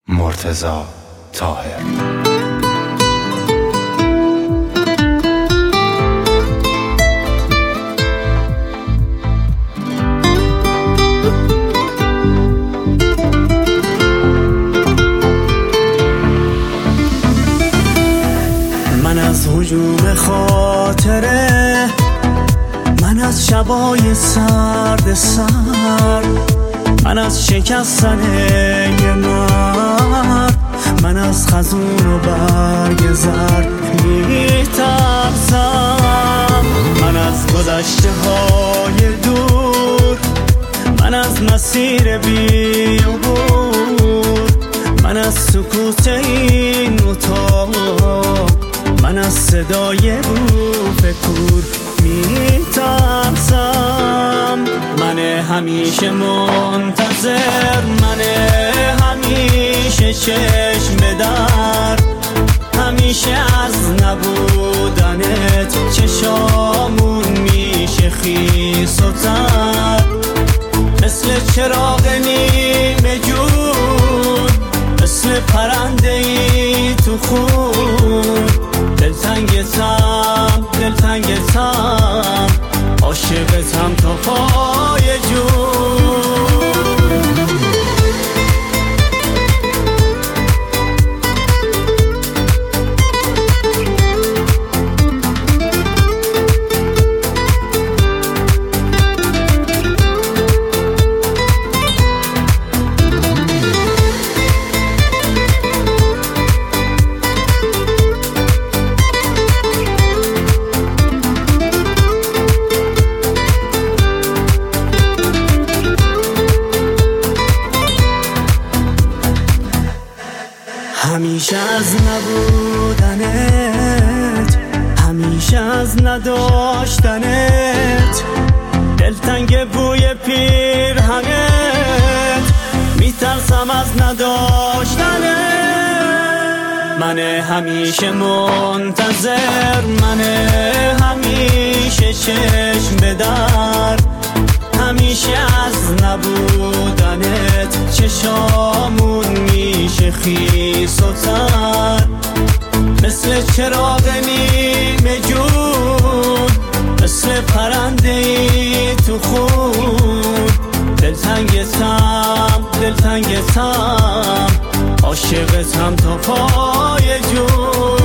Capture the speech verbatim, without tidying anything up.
مرتضی طاهر. من از هجوم خاطره، من از شبای سرد سرد، من از شکستن یه مرد، من از خزون و برگ زرد میترسم. من از گذشته های دور، من از مسیر بی‌عبور، من از سکوت این اتاق، من از صدای بوف کور میترسم. من همیشه منتظر، من همیشه چشم در، همیشه از نبودنت چشامون میشه خیس و تر، مثل چراغ نیمه جون، مثل پرنده ای تو خون. دلتنگتم دلتنگتم، عاشقتم تا پای جون. همیشه از نبودنت، همیشه از نداشتنت، دلتنگ بوی پیرهنت، میترسم از نداشتنت. من همیشه منتظر، من همیشه چشم به در، همیشه از نبودنت چشامون میشه خیس و تر، مثل چراغ نیمه جون، مثل پرنده ای تو خون. دلتنگتم دلتنگتم، عاشقتم تا پای جون.